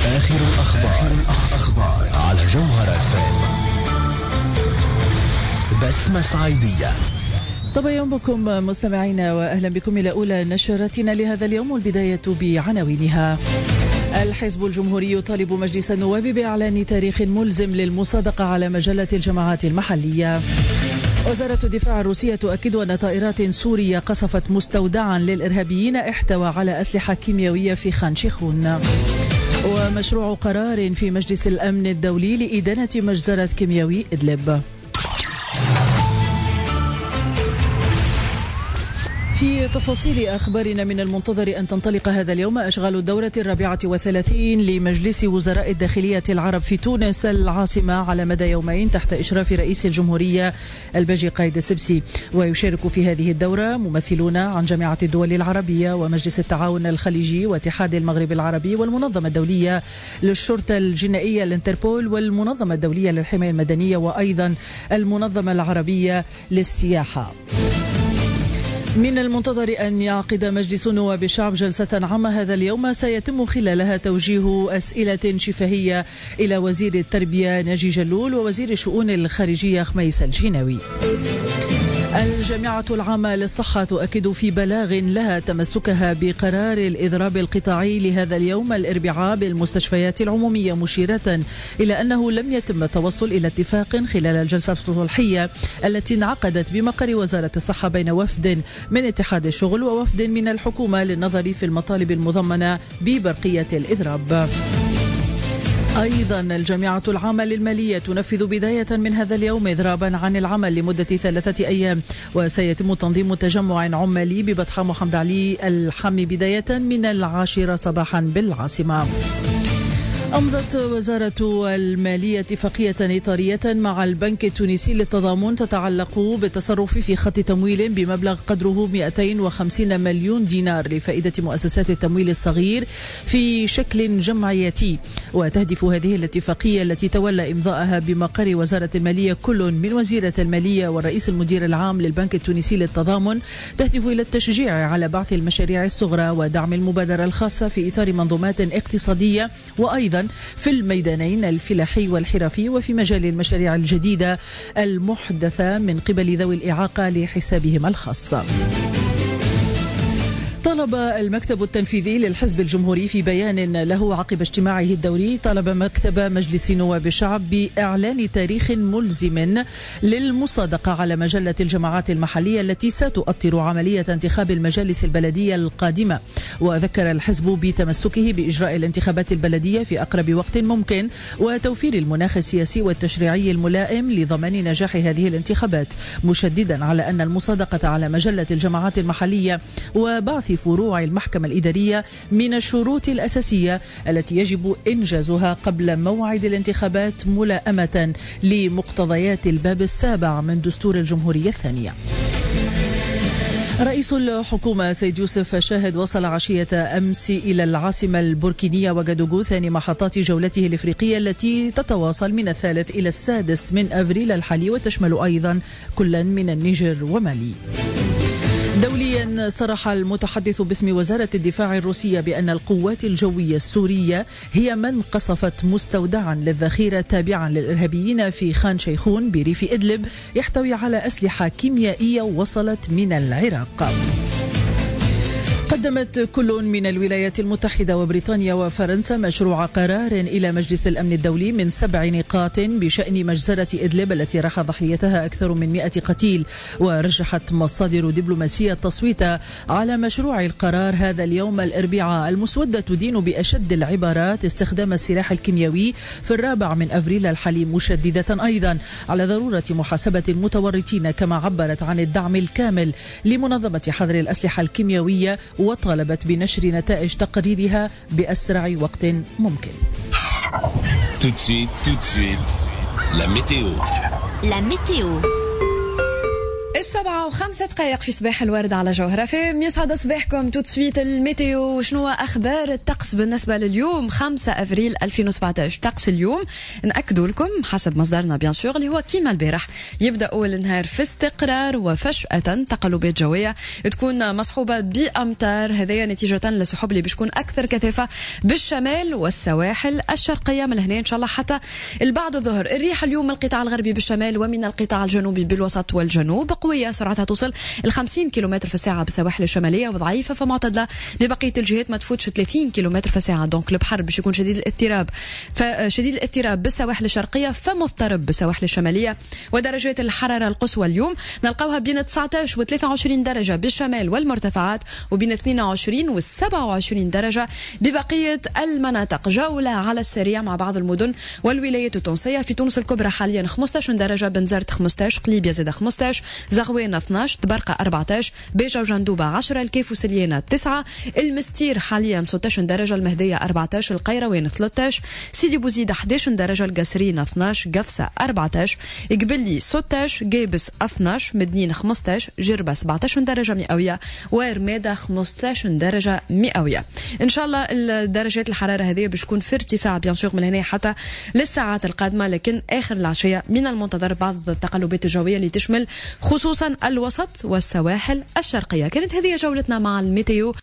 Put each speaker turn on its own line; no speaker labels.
آخر الأخبار على جوهر FM. بسمة صعيدية.
طبعا يومكم مستمعينا، وأهلا بكم إلى أولى نشرتنا لهذا اليوم، والبداية بعناوينها. الحزب الجمهوري يطالب مجلس النواب بإعلان تاريخ ملزم للمصادقة على مجلة الجماعات المحلية. وزارة الدفاع الروسية تؤكد أن طائرات سورية قصفت مستودعا للإرهابيين احتوى على أسلحة كيميائية في خان شيخون. ومشروع قرار في مجلس الأمن الدولي لإدانة مجزرة كيميائي إدلب. في تفاصيل أخبارنا، من المنتظر أن تنطلق هذا اليوم أشغال الدورة 34 لمجلس وزراء الداخلية العرب في تونس العاصمة على مدى يومين تحت إشراف رئيس الجمهورية الباجي قايد السبسي. ويشارك في هذه الدورة ممثلون عن جامعة الدول العربية ومجلس التعاون الخليجي واتحاد المغرب العربي والمنظمة الدولية للشرطة الجنائية الانتربول والمنظمة الدولية للحماية المدنية وأيضا المنظمة العربية للسياحة. من المنتظر أن يعقد مجلس نواب الشعب جلسة عامة هذا اليوم سيتم خلالها توجيه أسئلة شفهية إلى وزير التربية ناجي جلول ووزير الشؤون الخارجية خميس الجناوي. الجامعة العامة للصحة تؤكد في بلاغ لها تمسكها بقرار الإضراب القطاعي لهذا اليوم الأربعاء بالمستشفيات العمومية، مشيرة إلى أنه لم يتم التوصل إلى اتفاق خلال الجلسة الصلحية التي انعقدت بمقر وزارة الصحة بين وفد من اتحاد الشغل ووفد من الحكومة للنظر في المطالب المضمنة ببرقية الإضراب. أيضا الجامعة العامة للمالية تنفذ بداية من هذا اليوم إضرابا عن العمل لمدة 3 أيام، وسيتم تنظيم تجمع عمالي ببطحة محمد علي الحامي بداية من 10 صباحا بالعاصمة. أمضت وزارة المالية اتفاقية إطارية مع البنك التونسي للتضامن تتعلق بالتصرف في خط تمويل بمبلغ قدره 250 مليون دينار لفائدة مؤسسات التمويل الصغير في شكل جمعياتي. وتهدف هذه الاتفاقية التي تولى إمضاءها بمقر وزارة المالية كل من وزيرة المالية والرئيس المدير العام للبنك التونسي للتضامن، تهدف إلى التشجيع على بعث المشاريع الصغرى ودعم المبادرة الخاصة في إطار منظومات اقتصادية، وأيضا في الميدانين الفلاحي والحرفي وفي مجال المشاريع الجديدة المحدثة من قبل ذوي الإعاقة لحسابهم الخاص. طلب المكتب التنفيذي للحزب الجمهوري في بيان له عقب اجتماعه الدوري، طلب مكتب مجلس نواب الشعب بإعلان تاريخ ملزم للمصادقة على مجلة الجماعات المحلية التي ستؤطر عملية انتخاب المجالس البلدية القادمة. وذكر الحزب بتمسكه بإجراء الانتخابات البلدية في أقرب وقت ممكن وتوفير المناخ السياسي والتشريعي الملائم لضمان نجاح هذه الانتخابات، مشددا على أن المصادقة على مجلة الجماعات المحلية وبعث فروع المحكمة الإدارية من الشروط الأساسية التي يجب إنجازها قبل موعد الانتخابات ملائمة لمقتضيات الباب 7 من دستور الجمهورية الثانية. رئيس الحكومة سيد يوسف شاهد وصل عشية أمس إلى العاصمة البوركينية وغادوغو، ثاني محطات جولته الإفريقية التي تتواصل من 3 إلى 6 من أفريل الحالي، وتشمل أيضا كلا من النيجر ومالي. دوليا، صرح المتحدث باسم وزارة الدفاع الروسية بأن القوات الجوية السورية هي من قصفت مستودعا للذخيرة تابعا للإرهابيين في خان شيخون بريف إدلب يحتوي على أسلحة كيميائية وصلت من العراق. قدمت كل من الولايات المتحدة وبريطانيا وفرنسا مشروع قرار إلى مجلس الأمن الدولي من 7 نقاط بشأن مجزرة إدلب التي راح ضحيتها أكثر من 100 قتيل. ورجحت مصادر دبلوماسية التصويت على مشروع القرار هذا اليوم الأربعاء. المسودة تدين بأشد العبارات استخدام السلاح الكيميائي في 4 من أفريل الحالي، مشددة أيضا على ضرورة محاسبة المتورطين، كما عبرت عن الدعم الكامل لمنظمة حظر الأسلحة الكيميائية وطالبت بنشر نتائج تقريرها بأسرع وقت ممكن.
Tout de suite, la météo.
La météo. 7:05 في صباح الورد على جوهرة فم. يسعد صباحكم. تو سويت الميتيو. شنو أخبار الطقس بالنسبة لليوم 5 أفريل 2017؟ طقس اليوم نأكدوا لكم حسب مصدرنا بيان سور اللي هو كيما البارح، يبدأ أول النهار في استقرار وفجأة تقلبات جوية تكون مصحوبة بأمطار، هذايا نتيجة للسحب اللي بتكون أكثر كثافة بالشمال والسواحل الشرقية من هنا إن شاء الله حتى البعد الظهر. الريح اليوم من القطاع الغربي بالشمال ومن القطاع الجنوبي بالوسط والجنوب قوية، سرعتها توصل ل 50 كيلومتر في الساعة بالسواحل الشمالية، وضعيفة فمعتدلة ببقية الجهات ما تفوتش 30 كيلومتر في الساعة. دونك البحر باش يكون شديد الاضطراب بالسواحل الشرقية فمضطرب بالسواحل الشمالية. ودرجات الحرارة القصوى اليوم نلقاوها بين 19 و 23 درجة بالشمال والمرتفعات، وبين 22 و 27 درجة ببقية المناطق. جولة على السريع مع بعض المدن والولايات التونسية. في تونس الكبرى حاليا 15 درجة، بنزرت 15، قليبية زاد 15، زغوانة 12، تبرقة 14، بيجا وجندوبة 10، الكيف وسليانة 9، المستير حاليا 16 درجة، المهدية 14، القيروان 13، سيدي بوزيد 11 درجة، القصرين 12، قفصة 14، قبلي 16، قابس 12، مدنين 15، جربة 17 درجة مئوية، ورمادة 15 درجة مئوية. ان شاء الله درجات الحرارة هذه باش تكون في ارتفاع بيان سور من هنا حتى للساعات القادمة، لكن اخر العشية من المنتظر بعض التقلبات الجوية اللي تشمل خصوصا الوسط والسواحل الشرقية. كانت هذه جولتنا مع الميتيو.